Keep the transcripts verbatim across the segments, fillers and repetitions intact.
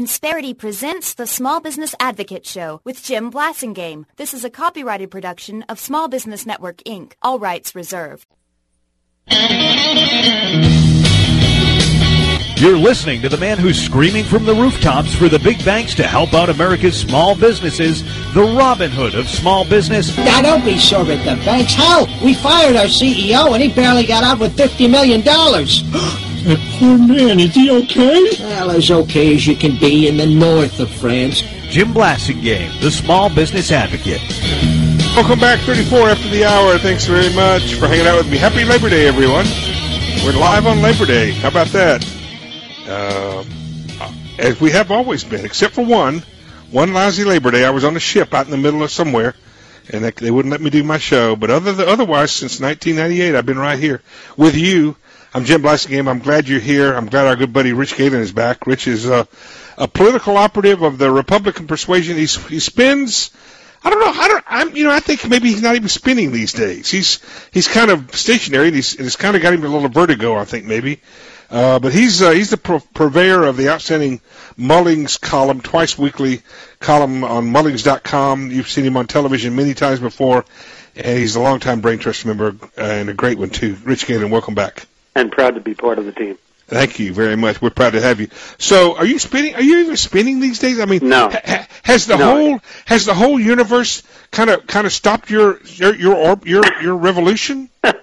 Insperity presents the Small Business Advocate Show with Jim Blasingame. This is a copyrighted production of Small Business Network, Incorporated. All rights reserved. You're listening to the man who's screaming from the rooftops for the big banks to help out America's small businesses, the Robin Hood of small business. Now, don't be sore at the banks. Hell, we fired our C E O and he barely got out with fifty million dollars. That poor man, is he okay? Well, as okay as you can be in the north of France. Jim Blasingame, the Small Business Advocate. Welcome back, thirty-four after the hour. Thanks very much for hanging out with me. Happy Labor Day, everyone. We're live on Labor Day. How about that? Uh, as we have always been, except for one. One lousy Labor Day. I was on a ship out in the middle of somewhere, and they, they wouldn't let me do my show. But other than, otherwise, since nineteen ninety-eight, I've been right here with you. I'm Jim Blasingame. I'm glad you're here. I'm glad our good buddy Rich Galen is back. Rich is uh, a political operative of the Republican persuasion. He's, he spins... I don't know. I don't. I'm. You know. I think maybe he's not even spinning these days. He's he's kind of stationary, and he's it's kind of got him a little vertigo. I think maybe, uh, but he's uh, he's the pur- purveyor of the outstanding Mullings column, twice weekly column on Mullings dot com. You've seen him on television many times before, and he's a longtime Brain Trust member uh, and a great one too. Rich Galen, welcome back. And proud to be part of the team. Thank you very much. We're proud to have you. So, are you spinning? Are you even spinning these days? I mean, no. Ha, has the no. whole has the whole universe kind of kind of stopped your your your your, your revolution? and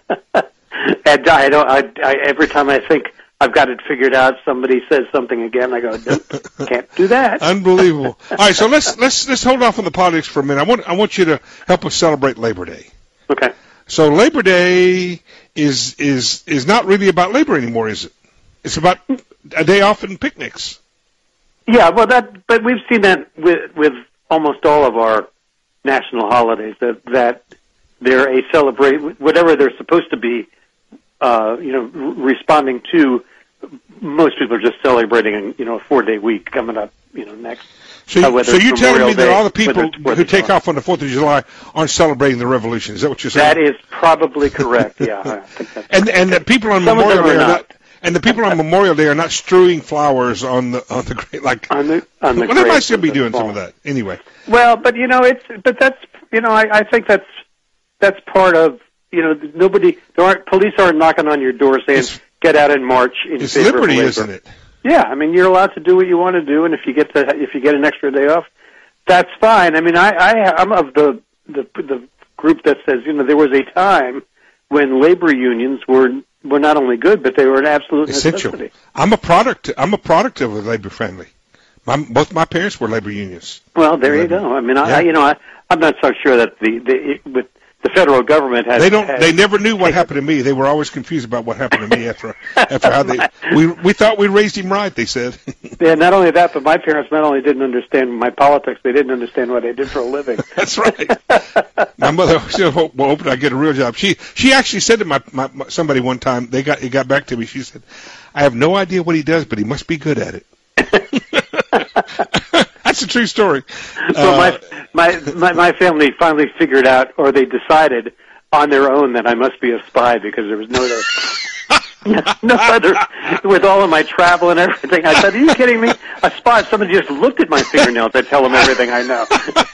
I don't. I, I every time I think I've got it figured out, somebody says something again. I go, nope, can't do that. Unbelievable. All right, so let's let's let's hold off on the politics for a minute. I want I want you to help us celebrate Labor Day. Okay. So Labor Day is is is not really about labor anymore, is it? It's about a day off and picnics. Yeah, well, that. But we've seen that with with almost all of our national holidays. That that they're a celebrate whatever they're supposed to be. Uh, you know, re- responding to. Most people are just celebrating, you know, a four day week coming up. You know, next. So, you, uh, so you're telling me that all the people who take July. off on the Fourth of July aren't celebrating the Revolution? Is that what you're saying? That is probably correct. Yeah, I think that's and and the people on Some Memorial of them Day are are not. not. And the people on Memorial Day are not strewing flowers on the on the great like. On the on the well, they might graves still be of doing the some of fall. that anyway. Well, but you know, it's but that's you know, I, I think that's that's part of you know nobody there aren't police aren't knocking on your door saying It's, get out and march in it's favor liberty, of labor. isn't it? Yeah, I mean you're allowed to do what you want to do, and if you get to if you get an extra day off, that's fine. I mean I, I I'm of the the the group that says you know there was a time when labor unions were. were not only good, but they were an absolute Essential. necessity. I'm a product. I'm a product of a labor friendly. My, both my parents were labor unions. Well, there you go. I mean, I, Yeah. I you know, I, I'm not so sure that the, the it, with the federal government has. They don't. has, They never knew what happened to me. They were always confused about what happened to me after after how they. We we thought we raised him right. They said. Yeah, not only that, but my parents not only didn't understand my politics, they didn't understand what I did for a living. That's right. My mother said, well, well, hope I get a real job. She she actually said to my, my, my somebody one time. They got it got back to me. She said, I have no idea what he does, but he must be good at it. That's a true story. Well, Uh, my, my my my family finally figured out, or they decided on their own, that I must be a spy because there was no other. No other, with all of my travel and everything. I said, are you kidding me? A spy, somebody just looked at my fingernails, I'd tell them everything I know.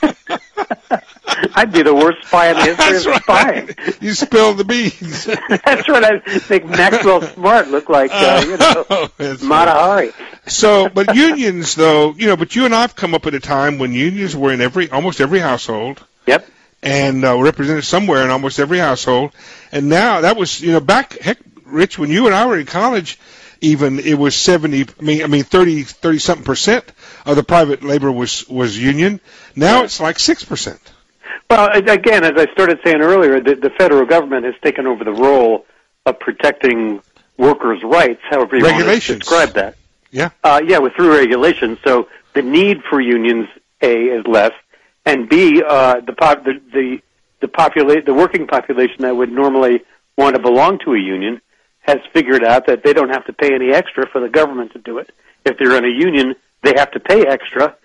I'd be the worst spy in the history That's of right. spying. You spilled the beans. That's what I make Maxwell Smart look like, uh, you know, Oh, that's Mata Hari. So, but unions, though, you know, but you and I have come up at a time when unions were in every, almost every household. Yep. And uh, represented somewhere in almost every household. And now that was, you know, back, heck, Rich, when you and I were in college, even it was seventy. I mean, I mean, thirty, thirty something percent of the private labor was was union. Now it's like six percent. Well, again, as I started saying earlier, the, the federal government has taken over the role of protecting workers' rights, however you want to describe that. Yeah. Uh, yeah, with through regulations. So the need for unions, A, is less, and B, uh, the pop, the the the populate the working population that would normally want to belong to a union has figured out that they don't have to pay any extra for the government to do it. If they're in a union, they have to pay extra,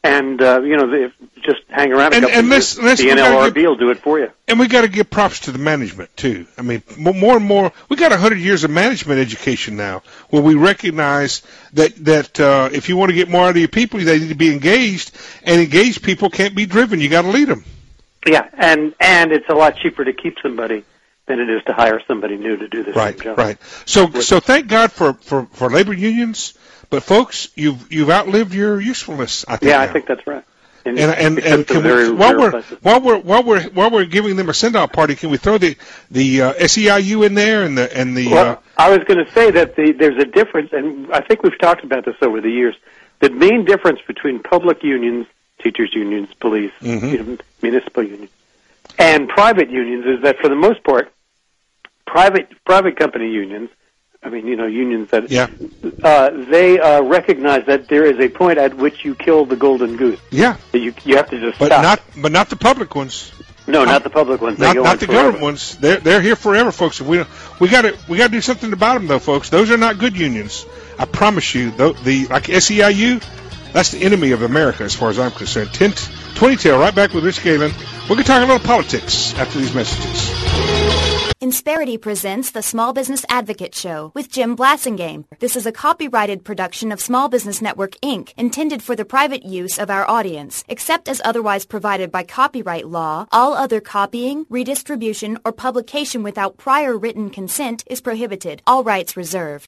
and uh, you know, if, just hang around a And- couple and of let's- years, let's- the we gotta N L R B give- will do it for you. And we got to give props to the management too. I mean, mo- more and more, we got a hundred years of management education now, where we recognize that that uh, if you want to get more out of your people, they need to be engaged, and engaged people can't be driven. You got to lead them. Yeah, and and it's a lot cheaper to keep somebody than it is to hire somebody new to do the Right, same job. right. So, so thank God for, for, for labor unions, but folks, you've you've outlived your usefulness. I think. Yeah, now. I think that's right. And and, except and for can very we, while rare we're places. while we're while we're while we're giving them a send off party, can we throw the the uh, S E I U in there and the and the Well, uh, I was going to say that the, there's a difference, and I think we've talked about this over the years. The main difference between public unions, teachers unions, police, Mhm. you know, municipal unions, and private unions is that for the most part, private private company unions, I mean, you know, unions that yeah uh, they uh, recognize that there is a point at which you kill the golden goose. yeah, That you you have to just but stop. not but not the public ones. no, not the public ones. They Not, go not on the forever. government ones. They're they're here forever, folks. We we got to we got to do something about them, though, folks. Those are not good unions. I promise you. The, the like S E I U, that's the enemy of America, as far as I'm concerned. Ten, twenty tail, right back with Rich Galen. We're going to talk a little politics after these messages. Insperity presents the Small Business Advocate Show with Jim Blassingame. This is a copyrighted production of Small Business Network, Incorporated, intended for the private use of our audience. Except as otherwise provided by copyright law, all other copying, redistribution, or publication without prior written consent is prohibited. All rights reserved.